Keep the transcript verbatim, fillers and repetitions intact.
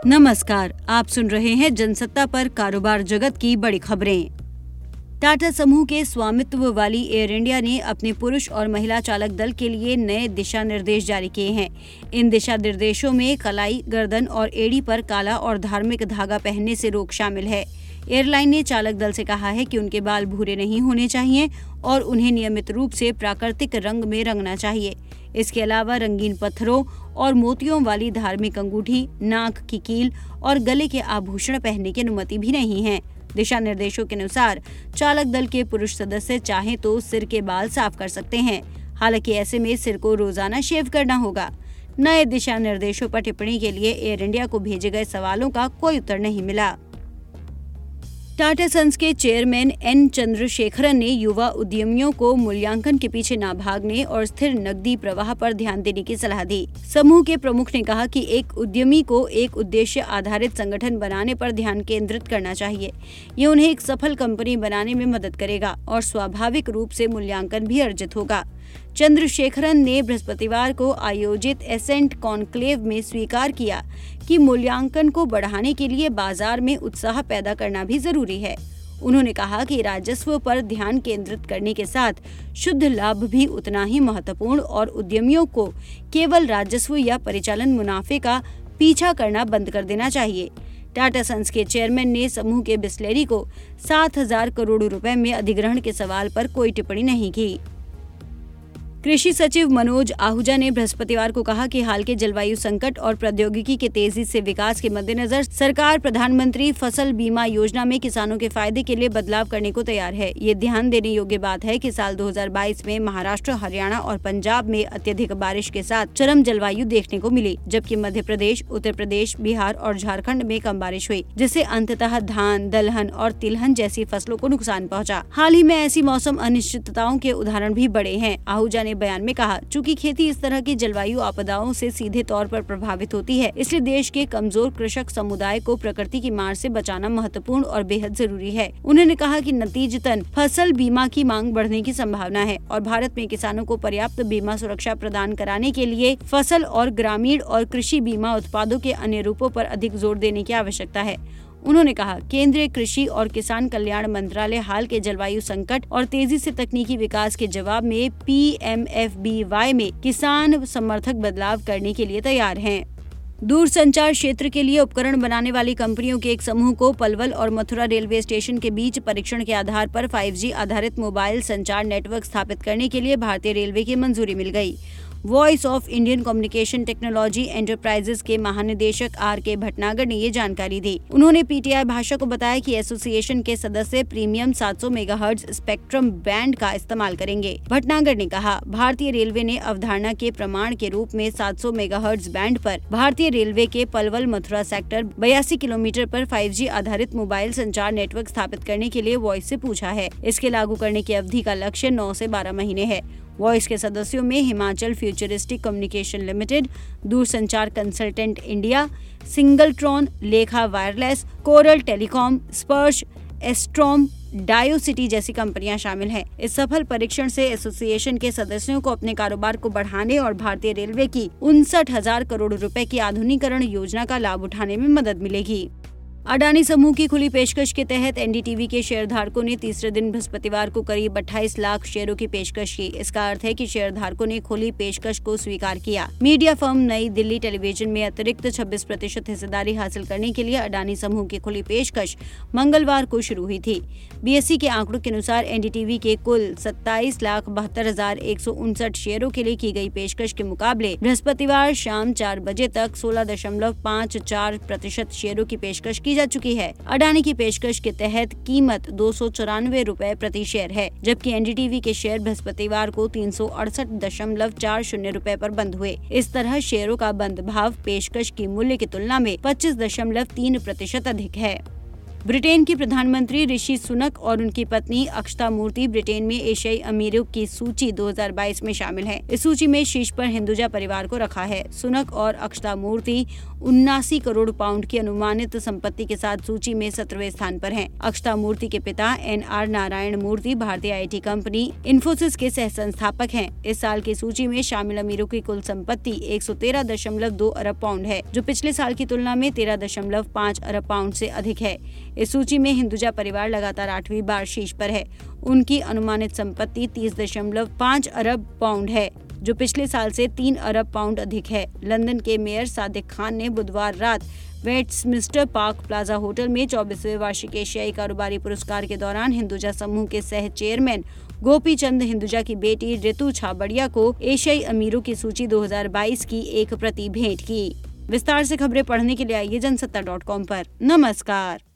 नमस्कार, आप सुन रहे हैं जनसत्ता पर कारोबार जगत की बड़ी खबरें। टाटा समूह के स्वामित्व वाली एयर इंडिया ने अपने पुरुष और महिला चालक दल के लिए नए दिशा निर्देश जारी किए हैं। इन दिशा निर्देशों में कलाई, गर्दन और एड़ी पर काला और धार्मिक धागा पहनने से रोक शामिल है। एयरलाइन ने चालक दल से कहा है कि उनके बाल भूरे नहीं होने चाहिए और उन्हें नियमित रूप से प्राकृतिक रंग में रंगना चाहिए। इसके अलावा रंगीन पत्थरों और मोतियों वाली धार्मिक अंगूठी, नाक की कील और गले के आभूषण पहनने की अनुमति भी नहीं है। दिशा निर्देशों के अनुसार चालक दल के पुरुष सदस्य चाहें तो सिर के बाल साफ कर सकते हैं। हालांकि ऐसे में सिर को रोजाना शेव करना होगा। नए दिशा निर्देशों पर टिप्पणी के लिए एयर इंडिया को भेजे गए सवालों का कोई उत्तर नहीं मिला। टाटा सन्स के चेयरमैन एन चंद्रशेखरन ने युवा उद्यमियों को मूल्यांकन के पीछे न भागने और स्थिर नकदी प्रवाह पर ध्यान देने की सलाह दी। समूह के प्रमुख ने कहा कि एक उद्यमी को एक उद्देश्य आधारित संगठन बनाने पर ध्यान केंद्रित करना चाहिए। ये उन्हें एक सफल कंपनी बनाने में मदद करेगा और स्वाभाविक रूप से मूल्यांकन भी अर्जित होगा। चंद्रशेखरन ने बृहस्पतिवार को आयोजित एसेंट कॉन्क्लेव में स्वीकार किया कि मूल्यांकन को बढ़ाने के लिए बाजार में उत्साह पैदा करना भी जरूरी है। उन्होंने कहा कि राजस्व पर ध्यान केंद्रित करने के साथ शुद्ध लाभ भी उतना ही महत्वपूर्ण और उद्यमियों को केवल राजस्व या परिचालन मुनाफे का पीछा करना बंद कर देना चाहिए। टाटा सन्स के चेयरमैन ने समूह के बिस्लेरी को सात हजार करोड़ रुपए में अधिग्रहण के सवाल पर कोई टिप्पणी नहीं की। कृषि सचिव मनोज आहूजा ने बृहस्पतिवार को कहा कि हाल के जलवायु संकट और प्रौद्योगिकी के तेजी से विकास के मद्देनजर सरकार प्रधानमंत्री फसल बीमा योजना में किसानों के फायदे के लिए बदलाव करने को तैयार है। ये ध्यान देने योग्य बात है कि साल दो हज़ार बाईस में महाराष्ट्र, हरियाणा और पंजाब में अत्यधिक बारिश के साथ चरम जलवायु देखने को मिली, जबकि मध्य प्रदेश, उत्तर प्रदेश, बिहार और झारखंड में कम बारिश हुई, जिससे अंततः धान, दलहन और तिलहन जैसी फसलों को नुकसान पहुँचा। हाल ही में ऐसी मौसम अनिश्चितताओं के उदाहरण भी बढ़े हैं। आहूजा ने बयान में कहा, चूंकि खेती इस तरह की जलवायु आपदाओं से सीधे तौर पर प्रभावित होती है, इसलिए देश के कमजोर कृषक समुदाय को प्रकृति की मार से बचाना महत्वपूर्ण और बेहद जरूरी है। उन्होंने कहा कि नतीजतन फसल बीमा की मांग बढ़ने की संभावना है और भारत में किसानों को पर्याप्त बीमा सुरक्षा प्रदान कराने के लिए फसल और ग्रामीण और कृषि बीमा उत्पादों के अन्य रूपों पर अधिक जोर देने की आवश्यकता है। उन्होंने कहा, केंद्रीय कृषि और किसान कल्याण मंत्रालय हाल के जलवायु संकट और तेजी से तकनीकी विकास के जवाब में P M F B Y में किसान समर्थक बदलाव करने के लिए तैयार हैं। दूरसंचार क्षेत्र के लिए उपकरण बनाने वाली कंपनियों के एक समूह को पलवल और मथुरा रेलवे स्टेशन के बीच परीक्षण के आधार पर फाइव जी आधारित मोबाइल संचार नेटवर्क स्थापित करने के लिए भारतीय रेलवे की मंजूरी मिल गई। Voice of Indian Communication Technology Enterprises के महानिदेशक आर के भटनागर ने ये जानकारी दी। उन्होंने पीटीआई भाषा को बताया कि एसोसिएशन के सदस्य प्रीमियम सात सौ मेगाहर्ट्ज स्पेक्ट्रम बैंड का इस्तेमाल करेंगे। भटनागर ने कहा, भारतीय रेलवे ने अवधारणा के प्रमाण के रूप में सात सौ मेगाहर्ट्ज बैंड पर भारतीय रेलवे के पलवल मथुरा सेक्टर बयासी किलोमीटर पर फाइव जी आधारित मोबाइल संचार नेटवर्क स्थापित करने के लिए वॉइस से पूछा है। इसके लागू करने की अवधि का लक्ष्य नौ से बारह महीने है। वॉइस के सदस्यों में हिमाचल फ्यूचरिस्टिक कम्युनिकेशन लिमिटेड, दूरसंचार Consultant India, Singletron, Lekha Wireless, coral telecom, स्पर्श, एस्ट्रॉम, डायोसिटी जैसी कंपनियां शामिल हैं। इस सफल परीक्षण से एसोसिएशन के सदस्यों को अपने कारोबार को बढ़ाने और भारतीय रेलवे की उनसठ हजार करोड़ रुपए की आधुनिकीकरण योजना का लाभ उठाने में मदद मिलेगी। अडानी समूह की खुली पेशकश के तहत एनडीटीवी के शेयरधारकों ने तीसरे दिन बृहस्पतिवार को करीब अट्ठाईस लाख शेयरों की पेशकश की। इसका अर्थ है कि शेयरधारकों ने खुली पेशकश को स्वीकार किया। मीडिया फर्म नई दिल्ली टेलीविजन में अतिरिक्त छब्बीस प्रतिशत हिस्सेदारी हासिल करने के लिए अडानी समूह की खुली पेशकश मंगलवार को शुरू हुई थी। बीएसई के आंकड़ों के अनुसार एनडीटीवी के कुल सत्ताईस लाख बहत्तर हजार एक सौ उनसठ शेयरों के लिए की गई पेशकश के मुकाबले बृहस्पतिवार शाम चार बजे तक सोलह दशमलव पाँच चार प्रतिशत शेयरों की पेशकश की जा चुकी है। अडानी की पेशकश के तहत कीमत दो सौ चौरानवे रूपए प्रति शेयर है, जबकि एनडीटीवी के शेयर बृहस्पतिवार को तीन सौ अड़सठ दशमलव चार शून्य रूपए पर बंद हुए। इस तरह शेयरों का बंद भाव पेशकश की मूल्य की तुलना में पच्चीस दशमलव तीन प्रतिशत अधिक है। ब्रिटेन के प्रधानमंत्री ऋषि सुनक और उनकी पत्नी अक्षता मूर्ति ब्रिटेन में एशियाई अमीरों की सूची दो हज़ार बाईस में शामिल हैं। इस सूची में शीर्ष पर हिंदुजा परिवार को रखा है। सुनक और अक्षता मूर्ति उन्नासी करोड़ पाउंड की अनुमानित संपत्ति के साथ सूची में सत्रहवें स्थान पर हैं। अक्षता मूर्ति के पिता एन आर नारायण मूर्ति भारतीय आई टी कंपनी इन्फोसिस के सह संस्थापक हैं। इस साल की सूची में शामिल अमीरों की कुल संपत्ति एक सौ तेरह दशमलव दो अरब पाउंड है, जो पिछले साल की तुलना में तेरह दशमलव पाँच अरब पाउंड से अधिक है। इस सूची में हिंदुजा परिवार लगातार आठवीं बार शीर्ष पर है। उनकी अनुमानित संपत्ति तीस दशमलव पाँच अरब पाउंड है, जो पिछले साल से तीन अरब पाउंड अधिक है। लंदन के मेयर सादिक खान ने बुधवार रात वेस्टमिंस्टर पार्क प्लाजा होटल में चौबीसवें वार्षिक एशियाई कारोबारी पुरस्कार के दौरान हिंदुजा समूह के सह चेयरमैन गोपी चंद हिंदुजा की बेटी ऋतु छाबड़िया को एशियाई अमीरों की सूची दो हज़ार बाईस की एक प्रति भेंट की। विस्तार से खबरें पढ़ने के लिए आइए जनसत्ता डॉट कॉम पर। नमस्कार।